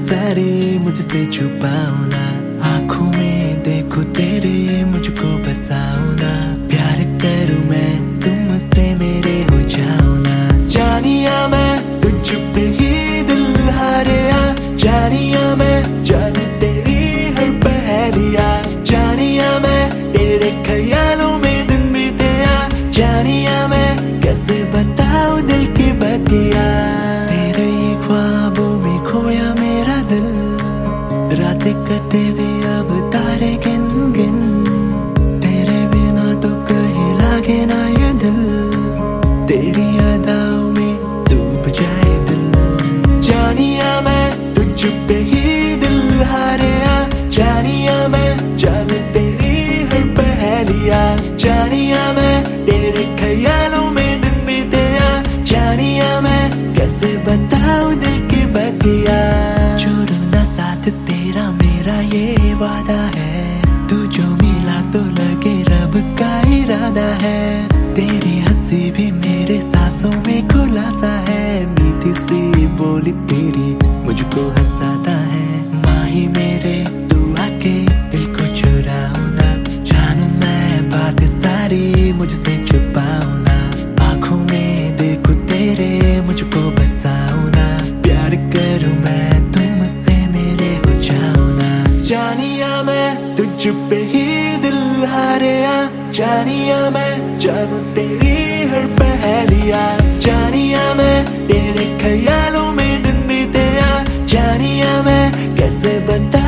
सारी मुझसे छुपाओ ना, आंखों में देखो तेरे मुझको बसाओ ना, प्यार करूं मैं तुमसे मेरे हो जाओ ना। जानिया मैं तुझ पे ही दिल हारिया, जानिया मैं जान तेरी हर पहेलिया, जानिया मैं तेरे ख्यालों में दिन बीतिया, जानिया मैं कैसे बताऊं दिल की बतिया। तेरे ख्वाबों में खोया मेरा दिल, रातें कटे भी अब तारे गिन गिन, तेरे बिना तो कहीं लागे ना ये दिल, तेरी अदाओं में डूब जाए दिल। जानिया मैं तुझ पे ही दिल हारिया, जानिया मैं जान तेरी हर पहेलिया, जानिया मैं तेरे ख्यालों में दिन बीतिया, जानिया मैं कैसे बताऊं दिल की बतिया। छोड़ना साथ तेरा मेरा ये वादा है, तू जो मिला तो लगे रब का इरादा है, तेरी हंसी भी मेरे सांसों में खुलासा है, मीठी सी बोली तेरी मुझको हंसाता है। माही मेरे तू आके दिल को चुराओ ना, जानू मैं बात सारी मुझसे छुपाओ ना, आंखों में देखो तेरे मुझको बसाओ ना, प्यार करूं मैं तुमसे मेरे हो जाओ ना। जानिया मैं तुझ पे ही दिल हारिया, जानिया मैं जानू तेरी हर पहेलिया, जानिया मैं तेरे ख्यालों में दिन बीतिया, जानिया मैं कैसे बता